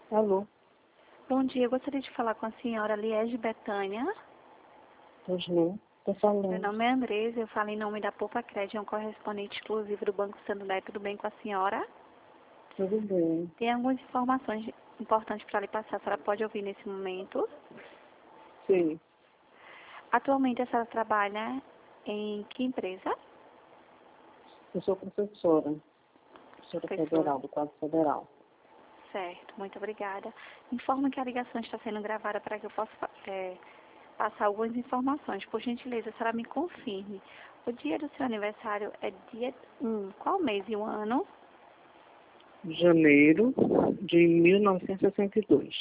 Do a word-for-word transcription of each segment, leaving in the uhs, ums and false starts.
Alô, Bom dia, eu gostaria de falar com a senhora Liege Betânia. pois não, tô Meu falando. nome é Andresa, eu falo em nome da Poupa Crédito, é um correspondente exclusivo do Banco Santander. Tudo bem com a senhora? Tudo bem. Tem algumas informações importantes para lhe passar, a senhora pode ouvir nesse momento. Sim, Atualmente a senhora trabalha em que empresa? eu sou professora, professora Professora. federal, do quadro federal. Certo, muito obrigada. Informo que a ligação está sendo gravada para que eu possa é, passar algumas informações. Por gentileza, a senhora me confirme. O dia do seu aniversário é dia um. Qual mês e o ano? Janeiro de mil novecentos e sessenta e dois.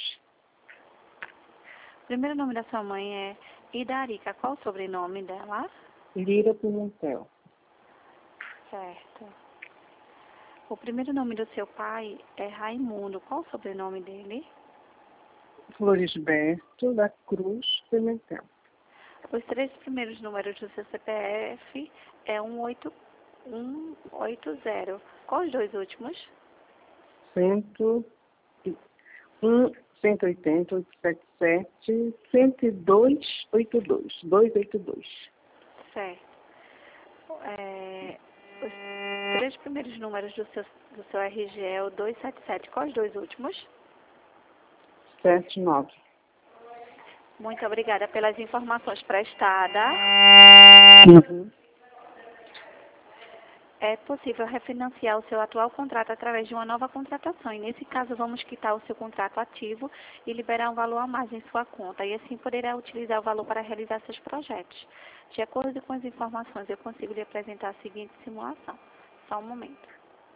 O primeiro nome da sua mãe é Idarica. Qual o sobrenome dela? Lira Pimentel. Certo. O primeiro nome do seu pai é Raimundo. Qual o sobrenome dele? Florisberto da Cruz Pimentel. Os três primeiros números do seu C P F é um oito zero. Qual os dois últimos? Cento e um, cento e oitenta, oitocentos e setenta e sete, cento e dois, oitenta e dois, duzentos e oitenta e dois. Certo. É, os três primeiros números do seu, do seu R G é o duzentos e setenta e sete. Quais os dois últimos? sete nove. Muito obrigada pelas informações prestadas. Uhum. É possível refinanciar o seu atual contrato através de uma nova contratação. E nesse caso, vamos quitar o seu contrato ativo e liberar um valor a mais em sua conta. E assim poderá utilizar o valor para realizar seus projetos. De acordo com as informações, eu consigo lhe apresentar a seguinte simulação. Só um momento.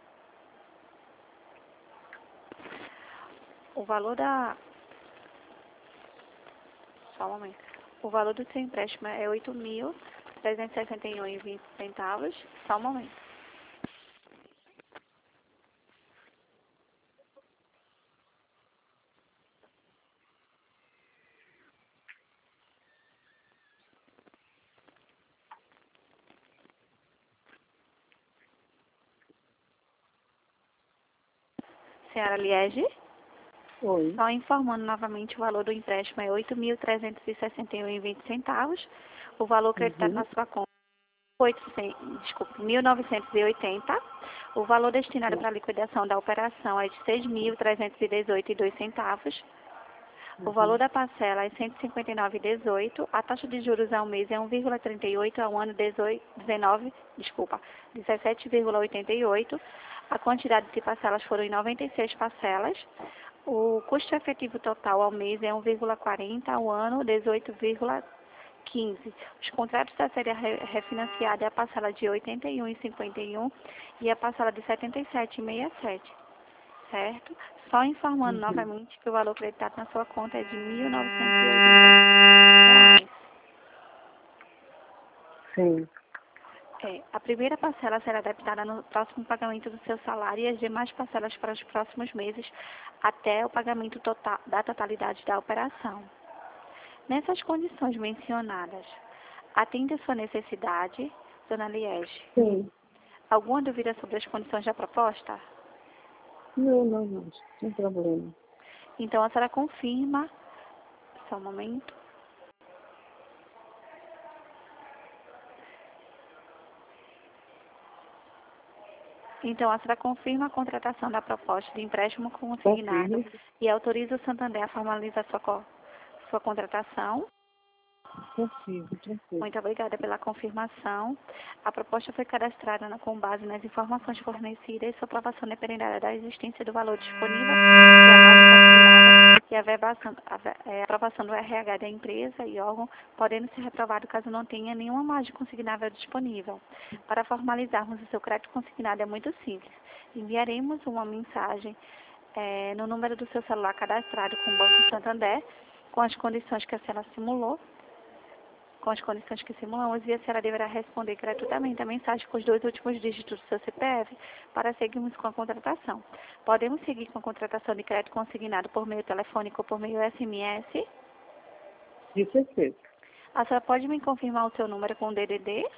O valor da... Só um momento. O valor do seu empréstimo é oito mil trezentos e sessenta e um reais e vinte centavos. Só um momento. Senhora Liege? Oi. Só informando novamente, o valor do empréstimo é oito mil trezentos e sessenta e um reais e vinte centavos. O valor acreditado Uhum. na sua conta é oitocentos, desculpe, mil novecentos e oitenta. O valor destinado para a liquidação da operação é de seis mil trezentos e dezoito reais e dois centavos. O valor Uhum. da parcela é cento e cinquenta e nove reais e dezoito centavos. A taxa de juros ao mês é um vírgula trinta e oito, ao ano dezoito, dezenove, desculpa, dezessete vírgula oitenta e oito. A quantidade de parcelas foram em noventa e seis parcelas. O custo efetivo total ao mês é um vírgula quarenta, ao ano dezoito vírgula quinze. Os contratos da série re- refinanciada é a parcela de oitenta e um vírgula cinquenta e um e a parcela de setenta e sete vírgula sessenta e sete. Certo? Só informando Uhum. novamente que o valor acreditado na sua conta é de mil novecentos e oitenta reais. Sim. É, a primeira parcela será debitada no próximo pagamento do seu salário e as demais parcelas para os próximos meses até o pagamento total, da totalidade da operação. Nessas condições mencionadas, atende a sua necessidade, dona Liege? Sim. Alguma dúvida sobre as condições da proposta? Não, não, não. Sem problema. Então, a senhora confirma, só um momento. Então, a senhora confirma a contratação da proposta de empréstimo consignado Confirme. e autoriza o Santander a formalizar sua, co- sua contratação. Consigo, tranquilo. Muito obrigada pela confirmação. A proposta foi cadastrada na- com base nas informações fornecidas e sua aprovação dependerá da existência do valor disponível, que é a margem consignada, e a verbação- a ver- é, a aprovação do R H da empresa e órgão, podendo ser reprovado caso não tenha nenhuma margem consignável disponível. Para formalizarmos o seu crédito consignado é muito simples. Enviaremos uma mensagem é, no número do seu celular cadastrado com o Banco Santander, com as condições que a senhora simulou, com as condições que simulamos, e a senhora deverá responder gratuitamente a mensagem com os dois últimos dígitos do seu C P F para seguirmos com a contratação. Podemos seguir com a contratação de crédito consignado por meio telefônico ou por meio S M S. De certeza. A senhora pode me confirmar o seu número com o D D D?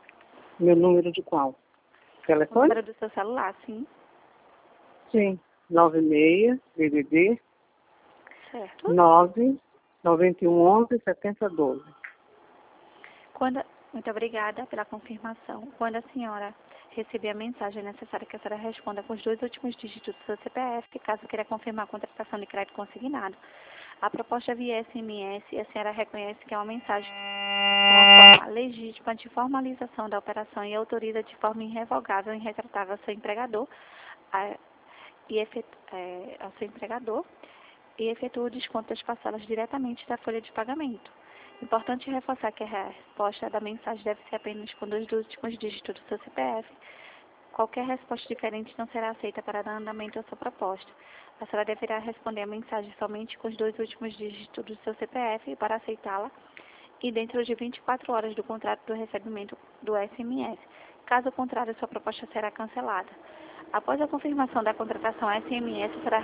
Meu número de qual? O Telefone? número do seu celular, sim. Sim. nove seis, D D D, Certo. nove nove um onze setenta doze. Quando, muito obrigada pela confirmação. Quando a senhora receber a mensagem, é necessário que a senhora responda com os dois últimos dígitos do seu C P F, caso queira confirmar a contratação de crédito consignado. A proposta via S M S e a senhora reconhece que é uma mensagem com a forma legítima de formalização da operação e autoriza de forma irrevogável e irretratável ao seu empregador a, e efetu, é, ao seu empregador e efetua o desconto das parcelas diretamente da folha de pagamento. Importante reforçar que a resposta da mensagem deve ser apenas com dois dos últimos dígitos do seu C P F. Qualquer resposta diferente não será aceita para dar andamento à sua proposta. A senhora deverá responder a mensagem somente com os dois últimos dígitos do seu C P F para aceitá-la e dentro de vinte e quatro horas do contrato do recebimento do S M S. Caso contrário, sua proposta será cancelada. Após a confirmação da contratação, a S M S será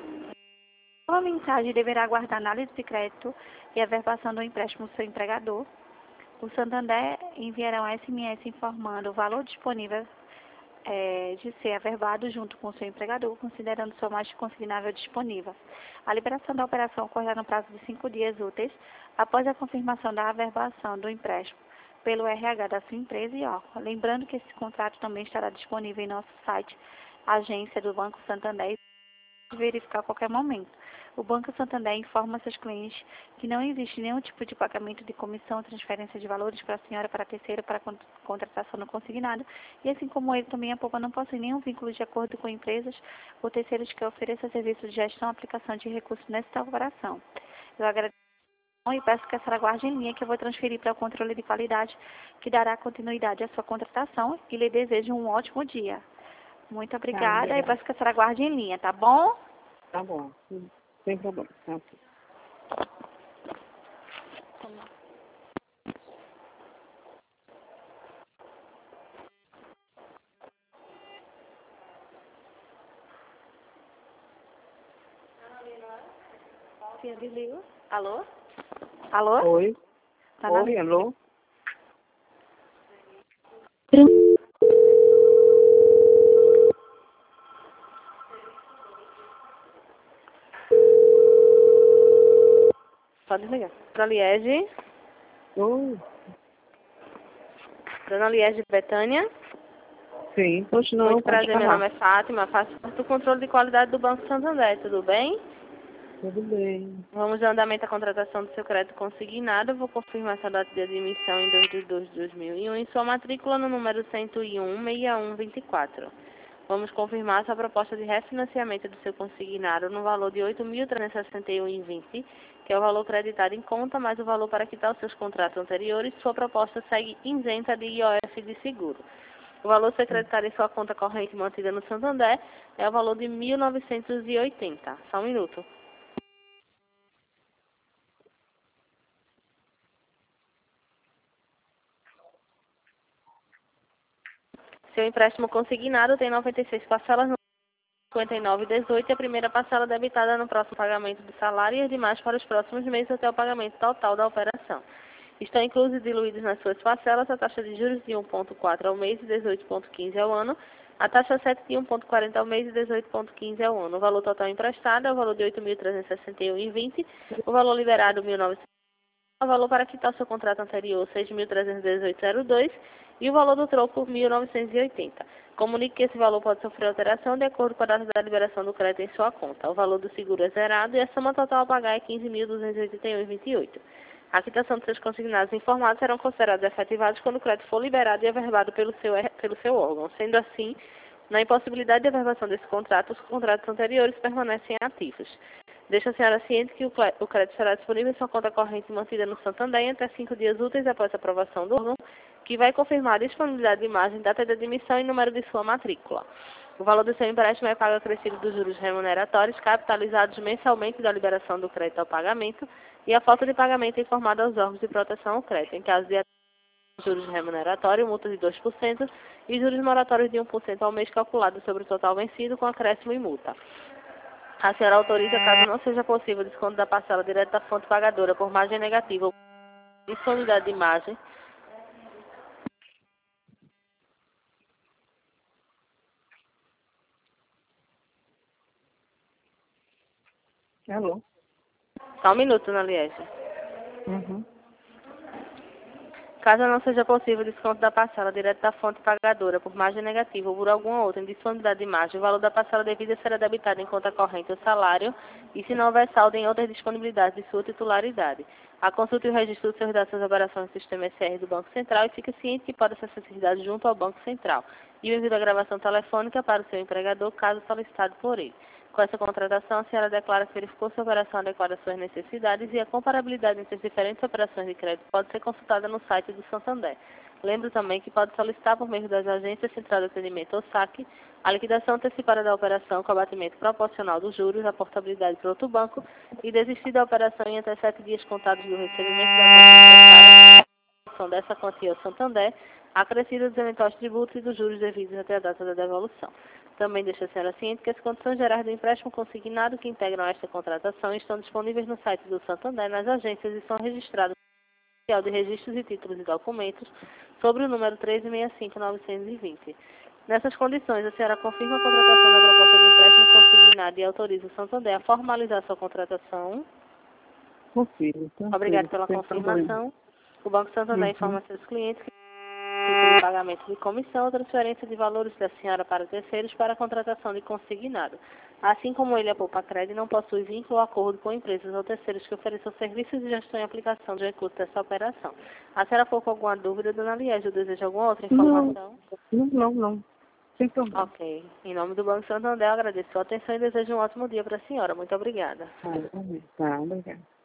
a mensagem deverá aguardar análise de crédito e a verbação do empréstimo do seu empregador. O Santander enviará um S M S informando o valor disponível é, de ser averbado junto com o seu empregador, considerando sua margem consignável disponível. A liberação da operação ocorrerá no prazo de cinco dias úteis após a confirmação da averbação do empréstimo pelo R H da sua empresa e órgão. Lembrando que esse contrato também estará disponível em nosso site, agência do Banco Santander, e verificar a qualquer momento. O Banco Santander informa seus clientes que não existe nenhum tipo de pagamento de comissão ou transferência de valores para a senhora, para terceiro, para contratação no consignado, e assim como ele também a poupa não possui nenhum vínculo de acordo com empresas ou terceiros que ofereçam serviços de gestão ou aplicação de recursos nesta operação. Eu agradeço e peço que a senhora guarde em linha que eu vou transferir para o controle de qualidade, que dará continuidade à sua contratação, e lhe desejo um ótimo dia. Muito obrigada, Tá, e peço que a senhora guarde em linha, tá bom? tá bom, sem problema. Tá, ok. Sim, desligo. Alô? Alô? Oi, Tá na oi, linha. alô? Pode desligar. Dona Liege. Oi, Dona Liege Betânia. sim, pois não, Muito pode prazer, meu nome falar. é Fátima. Faço parte do controle de qualidade do Banco Santander, tudo bem? Tudo bem. Vamos dar andamento à contratação do seu crédito consignado. Eu vou confirmar essa data de admissão em dois de dois de dois mil e um e sua matrícula no número cento e um, sessenta e um, vinte e quatro. Vamos confirmar sua proposta de refinanciamento do seu consignado no valor de oito mil trezentos e sessenta e um reais e vinte centavos, que é o valor creditado em conta, mais o valor para quitar os seus contratos anteriores. Sua proposta segue isenta de I O F de seguro. O valor secretário em sua conta corrente mantida no Santander é o valor de mil novecentos e oitenta. Só um minuto. Seu empréstimo consignado tem noventa e seis parcelas no cinquenta e nove e dezoito e a primeira parcela debitada no próximo pagamento do salário e as demais para os próximos meses até o pagamento total da operação. Estão inclusos e diluídos nas suas parcelas a taxa de juros de um vírgula quatro ao mês e dezoito vírgula quinze ao ano, a taxa sete de um vírgula quarenta ao mês e dezoito vírgula quinze ao ano. O valor total emprestado é o valor de oito mil trezentos e sessenta e um reais e vinte centavos, o valor liberado mil e novecentos reais, o valor para quitar o seu contrato anterior seis mil trezentos e dezoito reais e dois centavos e o valor do troco mil novecentos e oitenta reais. Comunique que esse valor pode sofrer alteração de acordo com a data da liberação do crédito em sua conta. O valor do seguro é zerado e a soma total a pagar é quinze mil duzentos e oitenta e um reais e vinte e oito centavos. A quitação dos seus consignados informados serão considerados efetivados quando o crédito for liberado e averbado pelo seu, pelo seu órgão. Sendo assim, na impossibilidade de averbação desse contrato, os contratos anteriores permanecem ativos. Deixa a senhora ciente que o crédito será disponível em sua conta corrente mantida no Santander em até cinco dias úteis após a aprovação do órgão, que vai confirmar a disponibilidade de imagem, data de admissão e número de sua matrícula. O valor do seu empréstimo é pago acrescido dos juros remuneratórios, capitalizados mensalmente da liberação do crédito ao pagamento, e a falta de pagamento é informada aos órgãos de proteção ao crédito. Em caso de juros remuneratórios, multa de dois por cento e juros moratórios de um por cento ao mês calculado sobre o total vencido com acréscimo e multa. A senhora autoriza, caso não seja possível, o desconto da parcela direto da fonte pagadora por margem negativa ou disponibilidade de margem. Alô? Só um minuto, dona Liege. Uhum. Caso não seja possível o desconto da parcela direto da fonte pagadora por margem negativa ou por alguma outra indisponibilidade de margem, o valor da parcela devida será debitado em conta corrente ou salário e, se não houver saldo, em outras disponibilidades de sua titularidade. A consulta e o registro dos seus dados das operações no sistema S R do Banco Central e fica ciente que pode acessar esses dados junto ao Banco Central. E o envio da gravação telefônica para o seu empregador, caso solicitado por ele. Com essa contratação, a senhora declara que verificou se a operação adequada às suas necessidades e a comparabilidade entre as diferentes operações de crédito pode ser consultada no site do Santander. Lembro também que pode solicitar por meio das agências Central de Atendimento ou SAC a liquidação antecipada da operação com abatimento proporcional dos juros, a portabilidade para outro banco e desistir da operação em até sete dias contados do recebimento da quantia emprestada dessa quantia ao Santander, acrescida dos eventuais tributos e dos juros devidos até a data da devolução. Também deixa a senhora ciente que as condições gerais do empréstimo consignado que integram esta contratação estão disponíveis no site do Santander, nas agências e são registradas no Oficial de Registros e Títulos e Documentos sobre o número três seis cinco nove dois zero. Nessas condições, a senhora confirma a contratação da proposta de empréstimo consignado e autoriza o Santander a formalizar sua contratação. Confiro. Obrigada pela confirmação. O Banco Santander Uhum. informa a seus clientes que tipo de pagamento de comissão ou transferência de valores da senhora para terceiros para a contratação de consignado. Assim como ele, a Poupa Crédito, não possui vínculo ou acordo com empresas ou terceiros que ofereçam serviços de gestão e aplicação de recursos dessa operação. A senhora ficou com alguma dúvida, dona Liege, ou deseja alguma outra informação? Não, não, não. Sem problema. Ok. Em nome do Banco Santander, eu agradeço a sua atenção e desejo um ótimo dia para a senhora. Muito obrigada. Tá, tá, obrigada.